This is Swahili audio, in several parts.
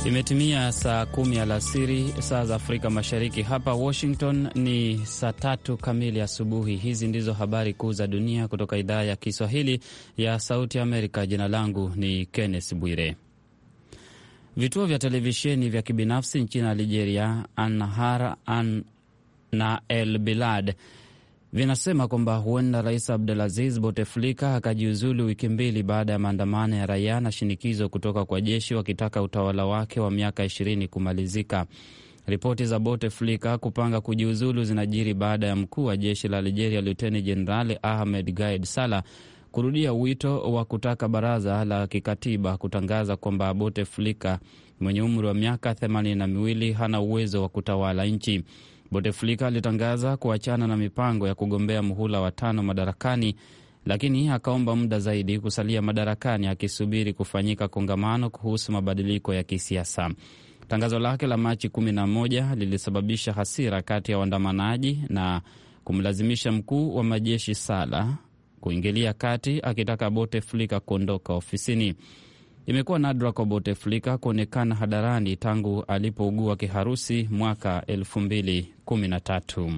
Imetimia saa 10 alasiri saa za Afrika Mashariki. Hapa Washington ni saa 3 kamili asubuhi. Hizi ndizo habari kuu za dunia kutoka idhaa ya Kiswahili ya Sauti Amerika. Jina langu ni Kenneth Bwire. Vituo vya televisheni vya kibinafsi nchini Algeria, An-Nahar na El Bilad, vinasema kwamba huenda Rais Abdelaziz Bouteflika akajiuzulu wiki mbili baada ya maandamano ya raia na shinikizo kutoka kwa jeshi wakitaka utawala wake wa miaka 20 kumalizika. Ripoti za Bouteflika kupanga kujiuzulu zinajiri baada ya mkuu wa jeshi la Algeria Luteni Jenerali Ahmed Gaid Salah kurudia wito wa kutaka baraza la kikatiba kutangaza kwamba Bouteflika mwenye umri wa miaka 82 hana uwezo wa kutawala nchi. Bouteflika alitangaza kuachana na mipango ya kugombea muhula wa 5 madarakani, lakini akaomba muda zaidi kusalia madarakani akisubiri kufanyika kongamano kuhusu mabadiliko ya kisiasa. Tangazo lake la Machi 11 lilisababisha hasira kati ya waandamanaji na kumlazimisha mkuu wa majeshi Salah kuingilia kati akitaka Bouteflika kuondoka ofisini. Imekuwa nadra kwa Bouteflika kuonekana hadharani tangu alipougua kiharusi mwaka 2013.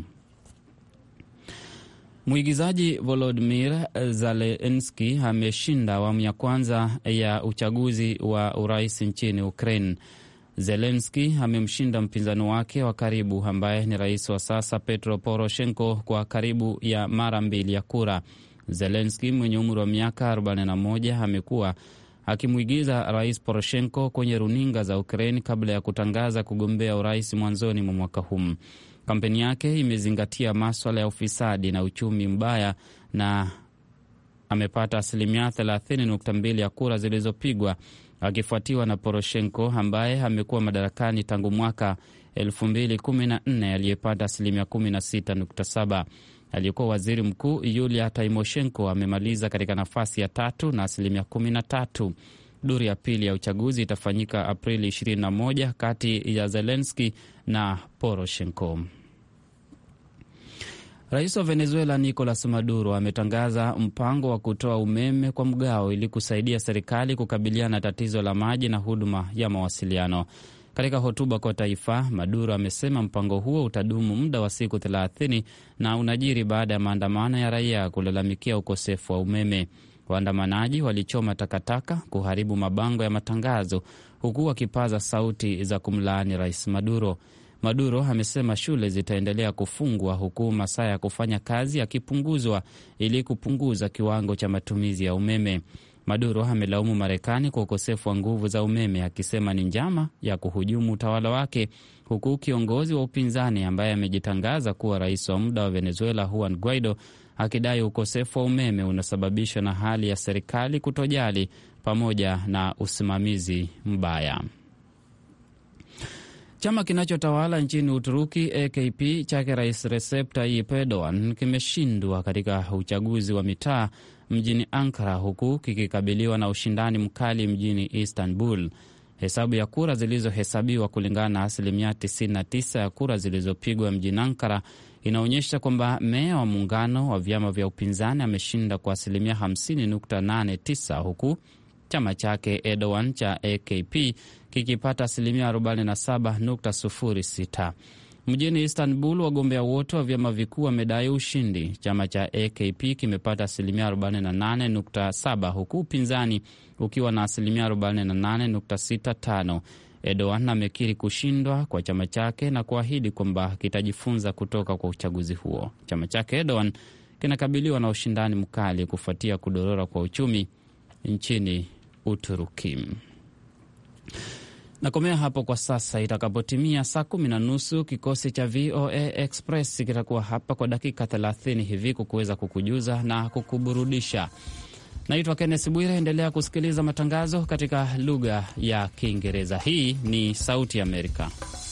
Mwigizaji Volodymyr Zelensky ameshinda awamu ya kwanza ya uchaguzi wa urais nchini Ukraine. Zelensky amemshinda mpinzani wake wa karibu ambaye ni rais wa sasa Petro Poroshenko kwa karibu ya mara 2 ya kura. Zelensky mwenye umri wa miaka 41 amekuwa akimwigiza Rais Poroshenko kwenye runinga za Ukraine kabla ya kutangaza kugombea urais mwanzoni mwa mwaka huu. Kampeni yake imezingatia maswala ya ufisadi na uchumi mbaya na amepata 30.2% ya kura zilizopigwa, akifuatiwa na Poroshenko ambaye amekuwa madarakani tangu mwaka 2014 aliyepata 16.7%. Aliyekuwa waziri mkuu Yulia Tymoshenko amemaliza katika nafasi ya 3 na 13%. Duru ya pili ya uchaguzi itafanyika Aprili 21 kati ya Zelensky na Poroshenko. Rais wa Venezuela Nicolas Maduro ametangaza mpango wa kutoa umeme kwa mgao ili kusaidia serikali kukabiliana na tatizo la maji na huduma ya mawasiliano. Katika hotuba kwa taifa, Maduro amesema mpango huo utadumu muda wa siku 30 na unajiri baada ya maandamano ya raia kulalamikia ukosefu wa umeme. Waandamanaji walichoma takataka, kuharibu mabango ya matangazo, huku wakipaza sauti za kumlaani Rais Maduro. Maduro amesema shule zitaendelea kufungwa huku masaa ya kufanya kazi yakipunguzwa ili kupunguza kiwango cha matumizi ya umeme. Maduro amelaumu Marekani kwa ukosefu wa nguvu za umeme, akisema ni njama ya kuhujumu utawala wake, huku kiongozi wa upinzani ambaye amejitangaza kuwa rais wa muda wa Venezuela Juan Guaido akidai ukosefu wa umeme unasababishwa na hali ya serikali kutojali pamoja na usimamizi mbaya. Chama kinachotawala nchini Uturuki AKP chake Rais Recep Tayyip Erdogan kimeshindwa katika uchaguzi wa mitaa mjini Ankara, huku kikikabiliwa na ushindani mkali mjini Istanbul. Hesabu ya kura zilizohesabiwa kulingana na 99% ya kura zilizopigwa mjini Ankara inaonyesha kwamba meya wa muungano wa vyama vya upinzani ameshinda kwa 50.89%, huku chama chake Erdogan cha AKP kikipata 47.06%. Mjini Istanbul, wagombea wote wa vyama vikuu wamedai ushindi. Chama cha AKP kimepata 48.7%, huku upinzani ukiwa na 48.65%. Erdogan amekiri kushindwa kwa chama chake na kuahidi kwamba kitajifunza kutoka kwa uchaguzi huo. Chama chake Erdogan kinakabiliwa na ushindani mkali kufuatia kudorora kwa uchumi nchini Uturuki. Nakomea hapo kwa sasa. Itakapotimia saa 10:30 kikosi cha VOA Express kitakuwa hapa kwa dakika 30 hivi kuweza kukujuza na kukuburudisha. Naitwa Kenneth Bwire. Endelea kusikiliza matangazo katika lugha ya Kiingereza. Hii ni Sauti Amerika.